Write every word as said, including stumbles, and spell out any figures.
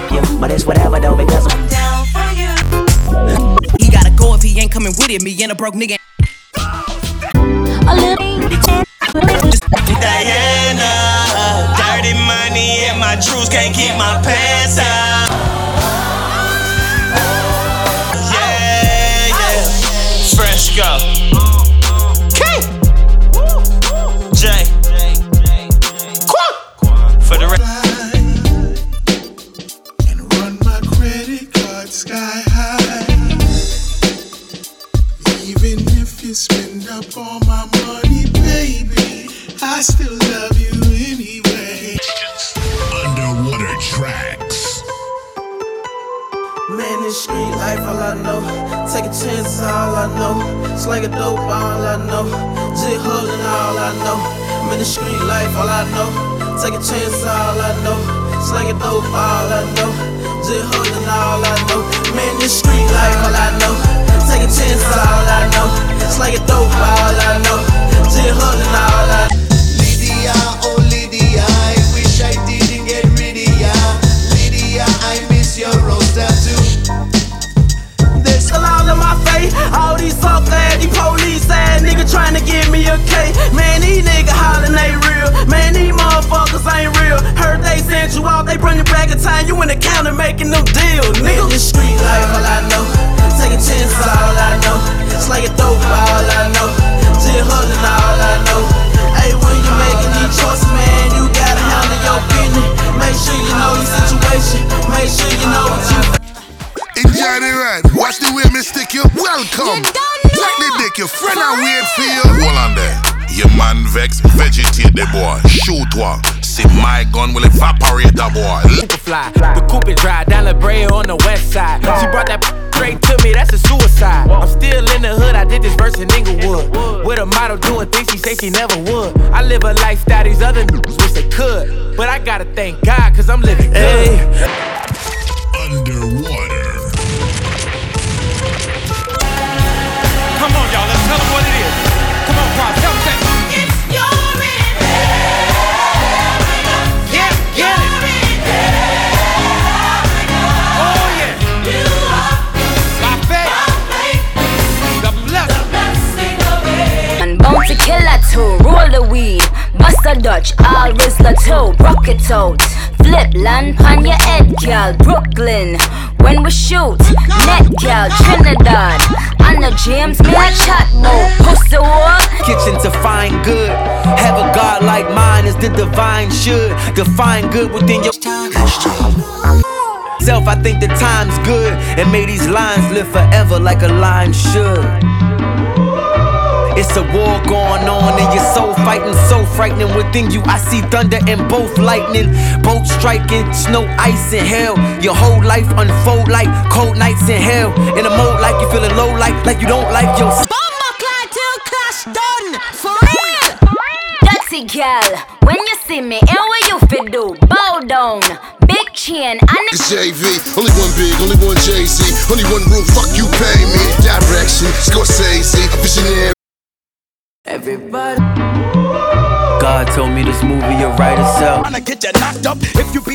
you, but it's whatever though because I'm down for you. He gotta go if he ain't coming with it. Me and a broke nigga. A little Diana, dirty money and my jewels can't keep my pants up. Yeah, yeah. Fresh go. K. J. Quan. For the rest. And run my credit card sky high. Even if you spend up all my money, baby, I still love you anyway. Underwater Tracks. Man, this street life, all I know. Take a chance, all I know. Slang a dope, all I know. Jig holding, all I know. Man, this street life, all I know. Take a chance, all I know. Slang a dope, all I know. Jig holding, all I know. Man, this street life, all I know. Take a chance, all I know. Slang a dope, all I know. Jig holding, all I know. Lydia, oh Lydia, I wish I didn't get rid of ya. Lydia, I miss your rose tattoo. This all in my face, all these fuck ass, these police ass nigga trying to give me a K. Man, these niggas hollering they real. Man, these motherfuckers ain't real. Heard they sent you out, they bring you back in time. You in the counter making them deals, nigga. This street life, all I know. Taking chances, all I know. Slang a dope, all I know. Jig holding, all I know. Hey, when you making these choices, man, you gotta handle your business. Make sure you know your situation. Make sure you know what you. Enjoy the ride. Watch the way me stick you. Welcome. Like the dick, your friend I wait for you. Hold on there. Your man vex, vegetate the boy. Shoot one. See my gun will evaporate the boy. Fly. The coupe is dry down La Brea on the west side. She brought that straight to me, that's a suicide. I'm still in the hood, I did this verse in Inglewood. With a model doing things she say she never would. I live a lifestyle these other niggas wish they could. But I gotta thank God, cause I'm living good. Hey. Underwater. Come on, y'all, let's tell them what it is. Come on, Pop, tell them that. It's your end. Yeah, get it. Oh, yeah. You are My faith. The blessing. And bounty killer too, roll the weed. Bust a Dutch, all Rizzler too, rock it out. Flip land pan your head, gal. Brooklyn, when we shoot, net gal. Trinidad, and the James, me a chat mode. Pussy wall. Kitchen to find good. Have a God like mine as the divine should. Define good within your self. I think the time's good and may these lines live forever like a line should. It's a war going on and your soul fighting so frightening within you. I see thunder and both lightning, both striking, snow, ice, and hell. Your whole life unfold like cold nights in hell. In a mode like you feeling low, like like you don't like yourself. Bomber clad till clash done, for real. Dirty gal, when you see me, and what you fit do? Bow down, big chin, and It's J V, only one big, only one Jay-Z. Only one rule, fuck you pay me. Direction, Scorsese, visionary. Everybody. God told me this movie, you'll write itself. Wanna get you knocked up if you be